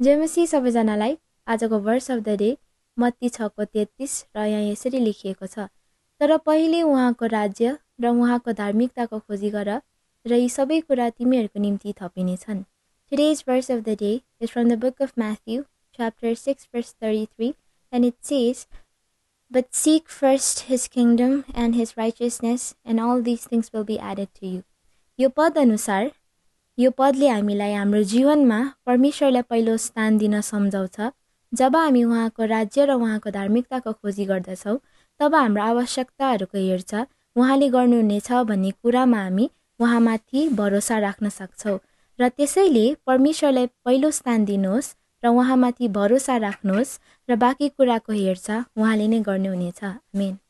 जय मसीह सबैजनालाई। आजको वर्स अफ द डे मत्ती 6:33 र यहाँ यसरी लेखिएको छ, तर पहिले उहाँको राज्य र उहाँको धार्मिकताको खोजी गर र यी सबै कुरा तिमीहरूको निम्ति थपिनेछन्। Today's verse of the day is from the book of Matthew, chapter 6, verse 33, and it says, "But seek first his kingdom and his righteousness, and all these things will be added to you." यो पद अनुसार यो पदले हामीलाई हाम्रो जीवनमा परमेश्वरलाई पहिलो स्थान दिन सम्झाउँछ। जब हामी उहाँको राज्य र उहाँको धार्मिकताको खोजी गर्दछौँ, तब हाम्रो आवश्यकताहरूको हेरचाह उहाँले गर्नुहुनेछ भन्ने कुरामा हामी उहाँमाथि भरोसा राख्न सक्छौँ। र त्यसैले परमेश्वरलाई पहिलो स्थान दिनुहोस् र उहाँमाथि भरोसा राख्नुहोस् र बाँकी कुराको हेरचाह उहाँले नै गर्नुहुनेछ। आमेन।